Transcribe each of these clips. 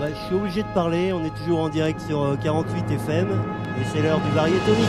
je suis obligé de parler, on est toujours en direct sur 48 FM et c'est l'heure du Variétomix.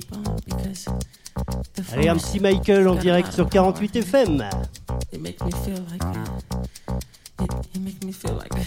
Allez, un petit Michael en direct sur 48 FM. It makes me feel like it makes me feel like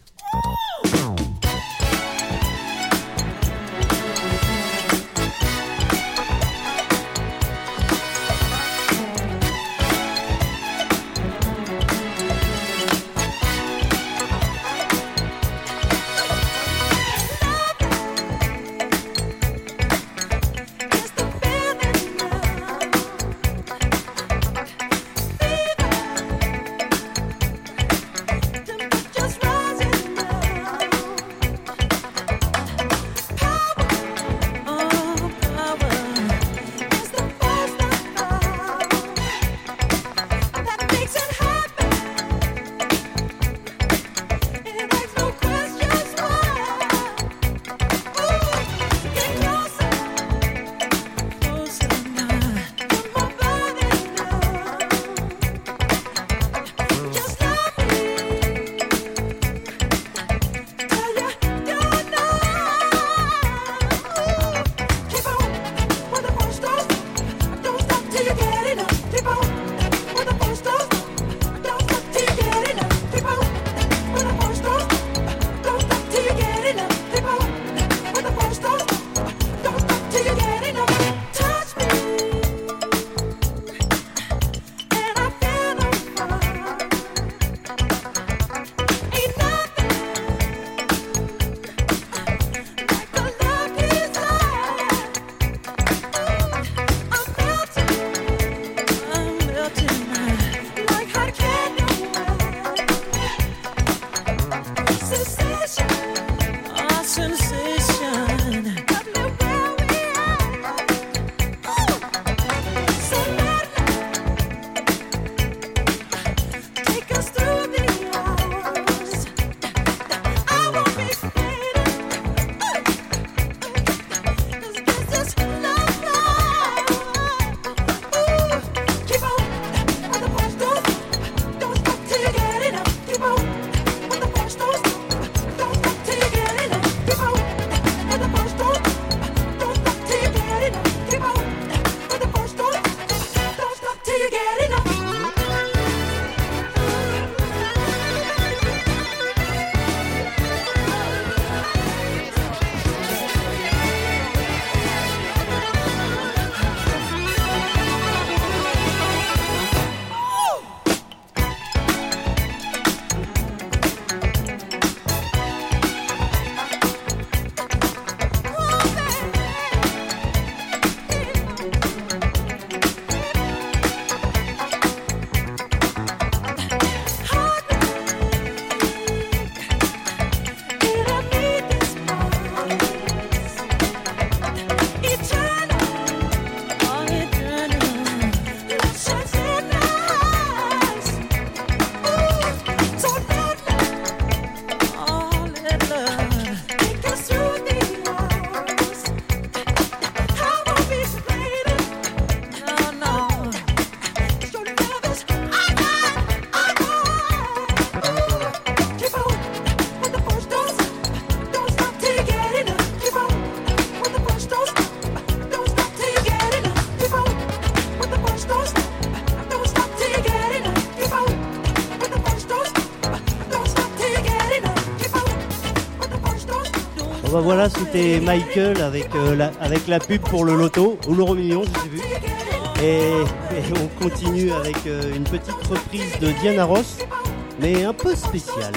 Bon bah voilà, c'était Michael avec la pub pour le loto, ou l'euro million, je sais plus. Et on continue avec une petite reprise de Diana Ross, mais un peu spéciale.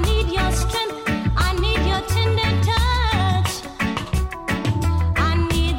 I need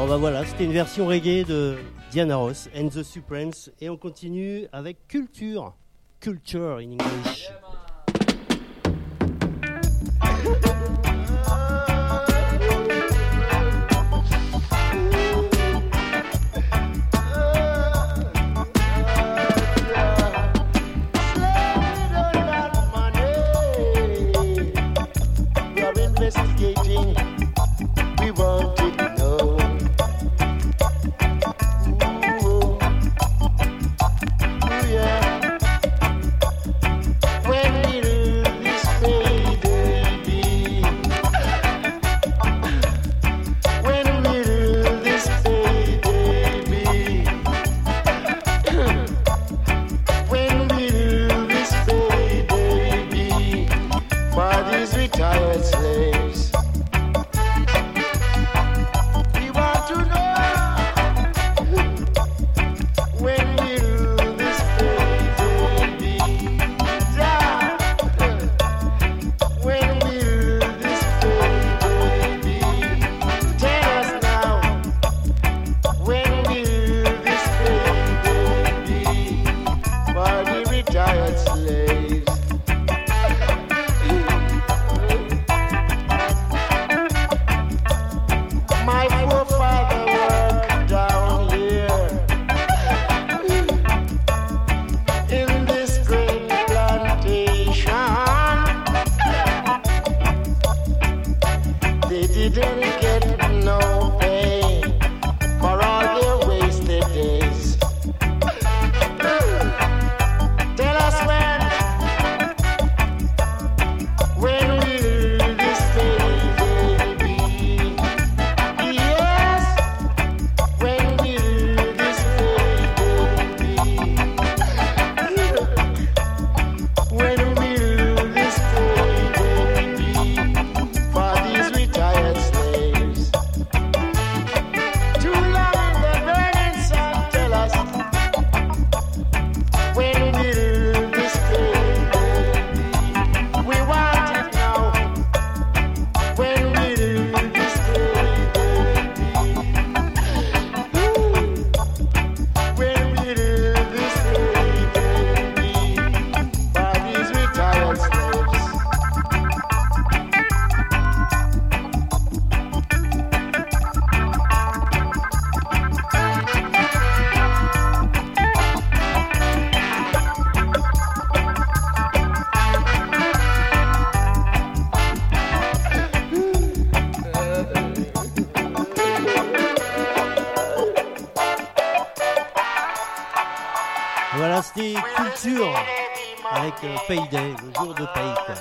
Bon bah voilà, c'était une version reggae de Diana Ross and the Supremes et on continue avec Culture in English. Investigating, we want it now. Ooh, yeah. When will this payday be? When will this payday be? When will this payday be for these retired slaves? Voilà, c'était Culture avec Payday, le jour de paye, quoi.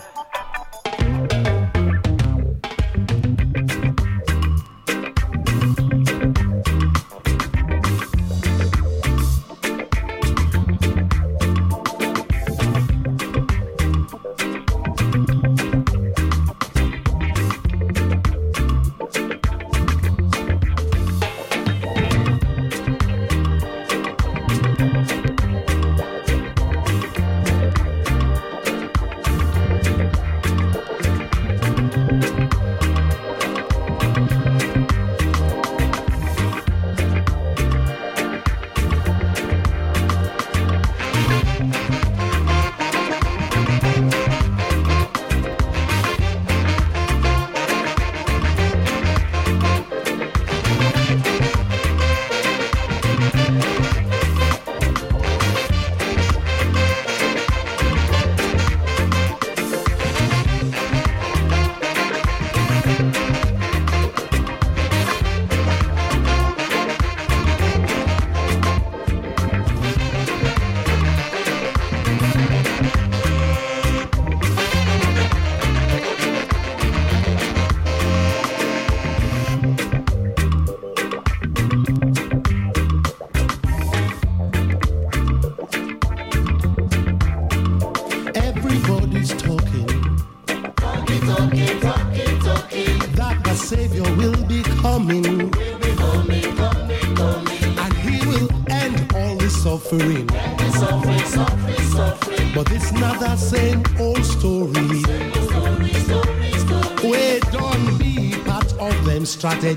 But it's not that same old story. We don't be part of the them strategy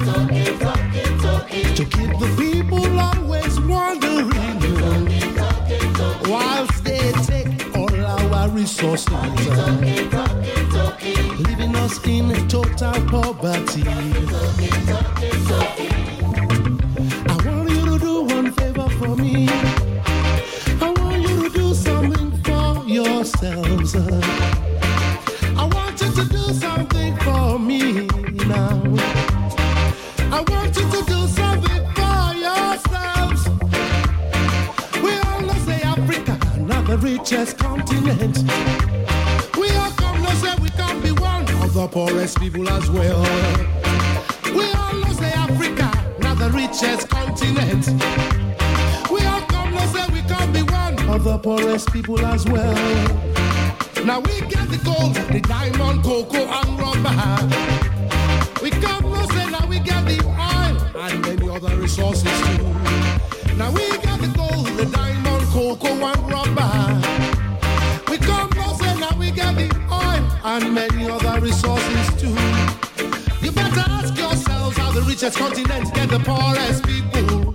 to keep the people always wondering, whilst they take all our resources, leaving us in total poverty. I want you to do one favor for me. I want you to do something for yourselves. I want you to do something for me now. I want you to do something for yourselves. We all know say Africa, not the richest continent. We all come know say we can't be one of the poorest people as well. We all know say Africa, not the richest continent. We all come know say we can't be one of the poorest people as well. Now we get the gold, the diamond, cocoa and rubber. We come no say now we get the oil and many other resources too. Now we get the gold, the diamond, cocoa and rubber. We come no say now we get the oil and many other resources too. You better ask yourselves how the richest continent get the poorest people.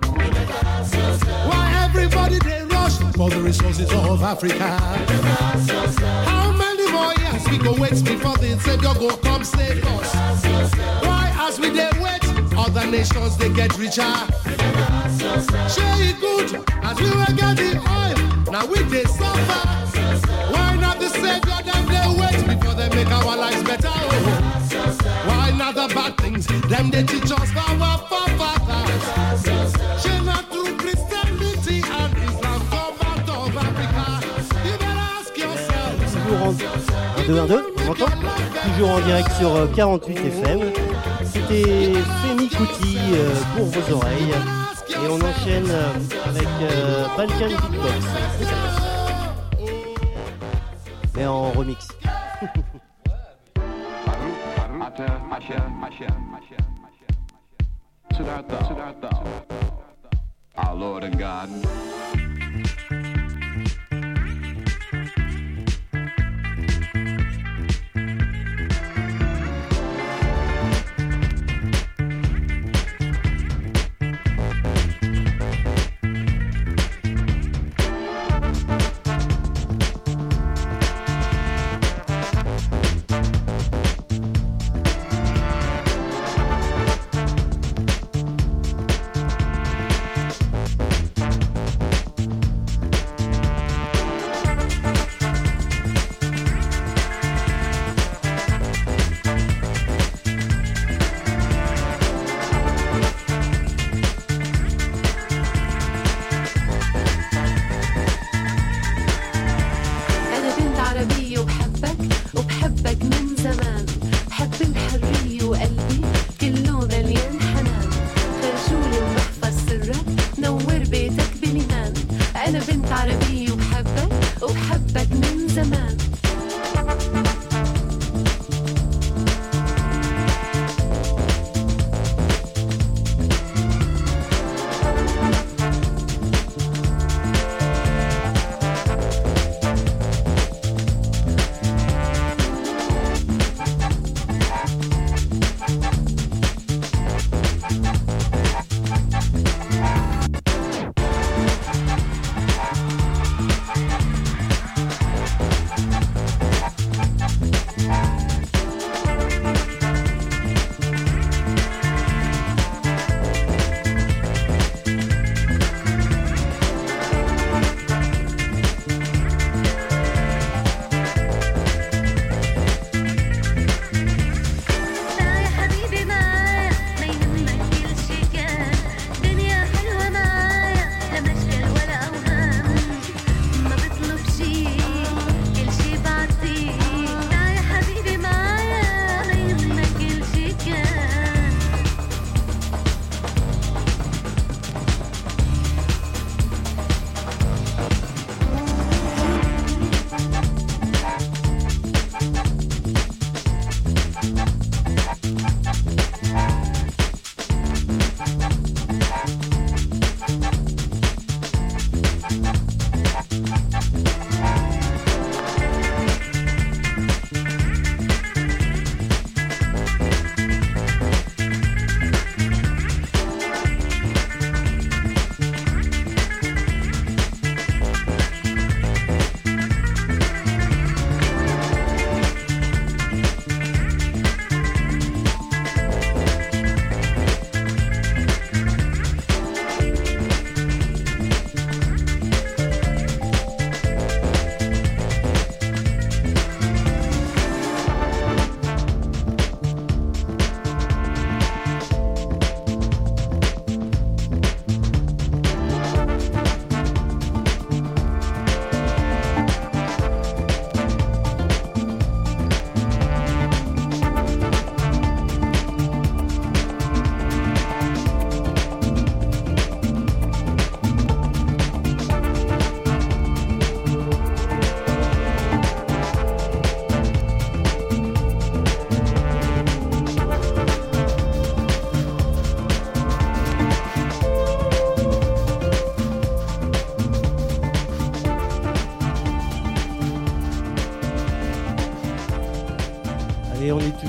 Why everybody they rush for the resources of Africa? How many more years we go wait before the Savior go come save us? Why as we they wait, other nations they get richer? Share it good as we will get the oil, now we they suffer. Why not the Savior them they wait before they make our lives better? Why not the bad things them they teach us from our forefathers? Share not through Christianity and Islam come out of Africa. You better ask yourself. Toujours en 1, 2, 1, 2, on m'entend? Toujours en direct sur 48 FM. C'était Femi Kuti pour vos oreilles. Et on enchaîne avec Balkan Beatbox. Mais en remix. Our Lord and God.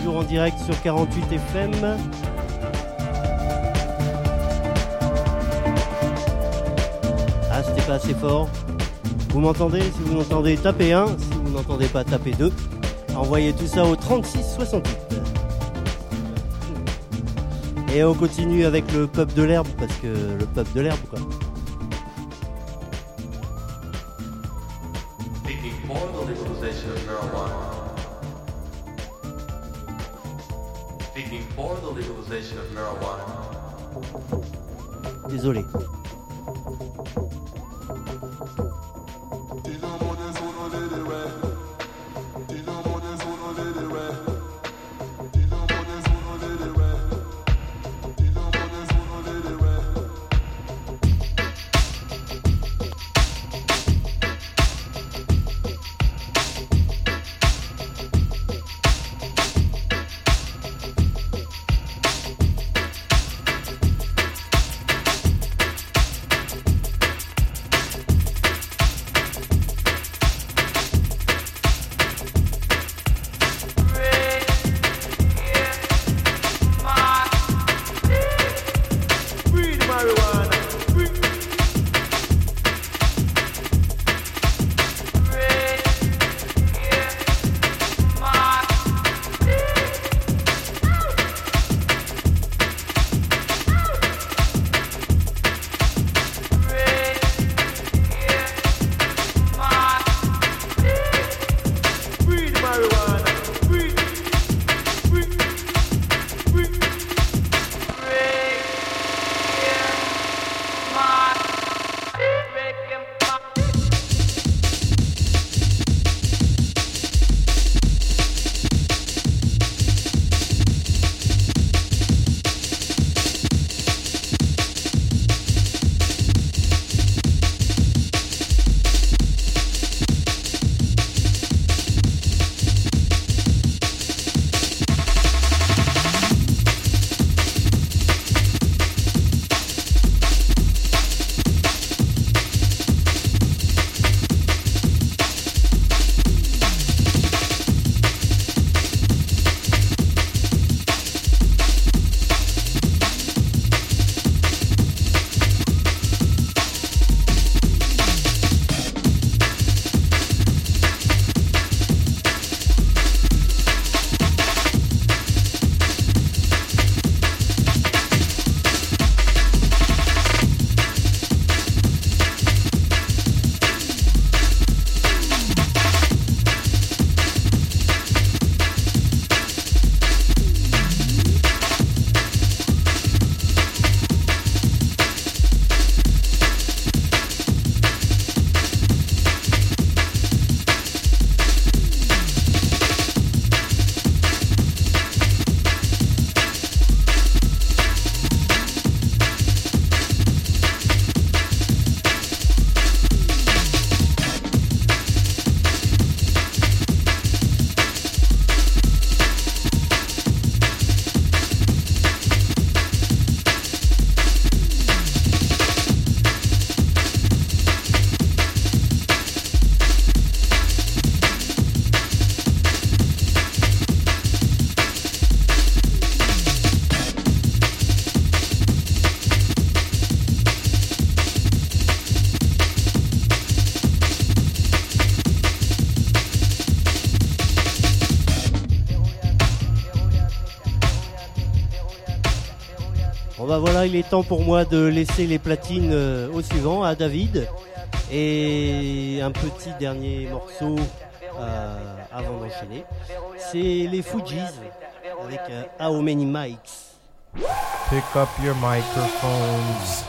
toujours en direct sur 48 FM. Ah, c'était pas assez fort. Vous m'entendez? Si vous m'entendez, tapez 1. Si vous n'entendez pas, tapez 2. Envoyez tout ça au 36 68. Et on continue avec le pub de l'herbe, parce que le pub de l'herbe, quoi. Speaking for the legalization of marijuana. Speaking for the legalization of marijuana. Désolé. Voilà, il est temps pour moi de laisser les platines au suivant, à David. Et un petit dernier morceau avant d'enchaîner. C'est les Fugees avec How Many Mics. Pick up your microphones.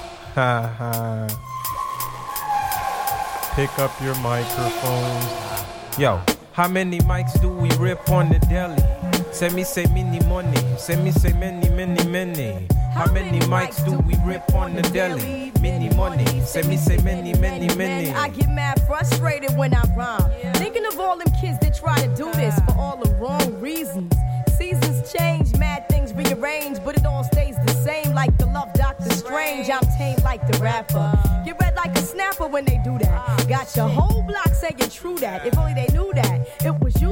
Pick up your microphones. Yo, how many mics do we rip on the deli? Send me say many money. Send me say many, many, many. How many mics do we rip on the deli? Many money. Send me say many, many, many. I get mad frustrated when I rhyme. Thinking of all them kids that try to do this for all the wrong reasons. Seasons change, mad things rearrange, but it all stays the same like the love Dr. Strange. I'm tame like the rapper. Get red like a snapper when they do that. Got your whole block saying true that. If only they knew that. It was you who was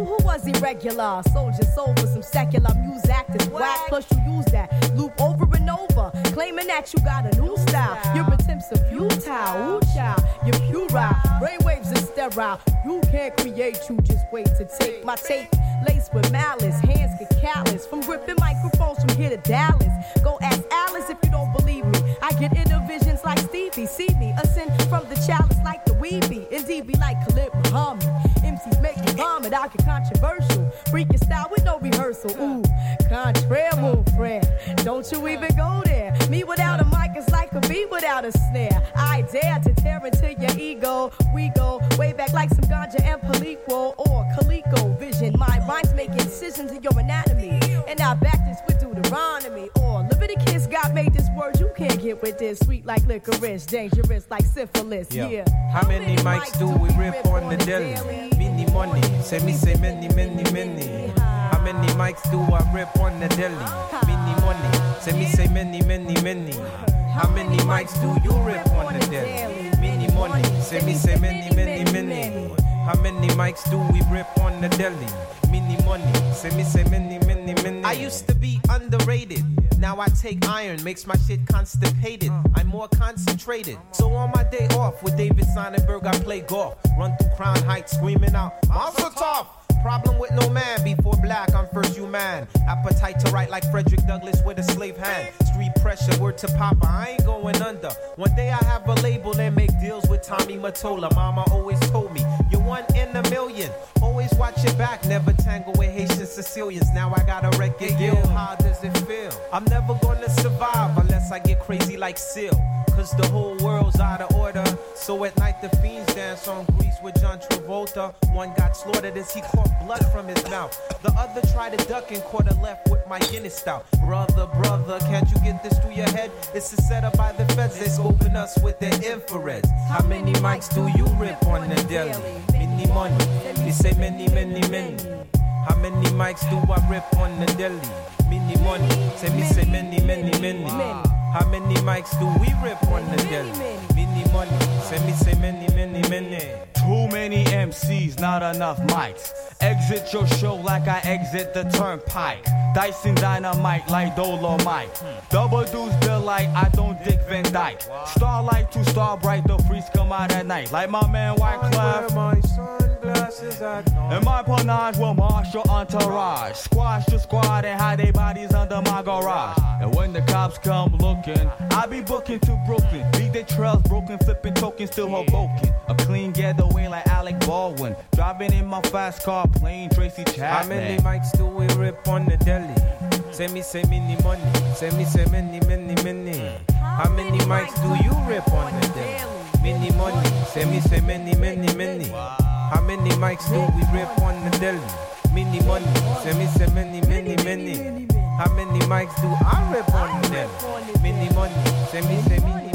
irregular. Soldier sold for some secular music actors whack. Plus you use that loop over and over, claiming that you got a new style. Your attempts are futile. Ooh, child, you're puerile. Brainwaves are sterile. You can't create, you just wait to take my tape. Laced with malice, hands get callous from gripping microphones from here to Dallas. Go ask Alice if you don't believe me. I get inner visions like Stevie. See me ascend from the chalice like the weebie. Indeed be like Khalid Muhammad. MCs make me vomit. I get controversial. Freaking style with no rehearsal. Ooh, contraire, mon friend. Don't you even go there. Me without a mic is like a bee without a snare. I dare to tear into your ego. We go way back like some ganja and Palico or Calico vision. My rhymes make incisions in your anatomy. And I back this with Deuteronomy. Or Leviticus, God made this word. You can't get with this. Sweet like licorice, dangerous like syphilis. Yeah. How many mics do we rip on the daily? Mini money, say many, many, many. How many mics do I rip on the daily? Mini money, say many, many, many. How many mics do you rip on the daily? Mini money, say many, many, many. How many mics do we rip on the daily? Mini money, say many, many, many. I used to be underrated. Now I take iron, makes my shit constipated. I'm more concentrated. So on my day off with David Sonnenberg, I play golf. Run through Crown Heights, screaming out, Mazel Tov! Problem with no man, before black, I'm first human. Appetite to write like Frederick Douglass with a slave hand. Street pressure, word to Papa, I ain't going under. One day I have a label and make deals with Tommy Mottola. Mama always told me, you're one in a million. Always watch your back, never tangle with Haitian Sicilians. Now I got a record deal. How does it feel? I'm never gonna survive unless I get crazy like Seal. Cause the whole world's out of order. So at night the fiends dance on Grease with John Travolta. One got slaughtered as he caught blood from his mouth. The other tried to duck and caught a left with my Guinness stout. Brother, can't you get this through your head? It's a setup by the feds, they scoping us with their infrareds. How many mics do you rip on the daily? Many money, they say many, many, many. How many mics do I rip on the daily? Many money, say many, many, many. How many mics do we rip on the daily? Many money, say many, many, many. Too many MCs, not enough mics. Exit your show like I exit the turnpike. Dicing dynamite like Dolomite. Double deuce delight, I don't dick Van Dyke. Starlight to star bright, the freaks come out at night. Like my man Wyclef. My sunglasses at night. And my panache will marshal entourage. Squash the squad and hide their bodies under my garage. And when the cops come looking, I be booking to Brooklyn. Leave their trails broken, flipping tokens, still Hoboken. A clean getaway like Alec Baldwin. Driving in my fast car, playing Tracy Chapman. How many mics do we rip on the daily? Say many money. Say many, many, many. How many mics do you rip on the daily? Many money. Say many, many, many. How many mics do we rip on the daily? Many money. Say many, many, many. How many mics do I rip on the daily? Many money. Say many, many,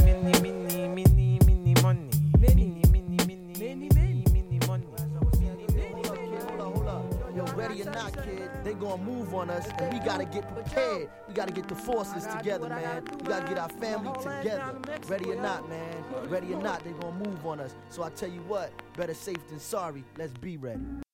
many money. Ready or not, kid, they gonna move on us, and we gotta get prepared. We gotta get the forces together, man. We gotta get our family together. Ready or not, man. Ready or not, they gonna move on us. So I tell you what, better safe than sorry. Let's be ready.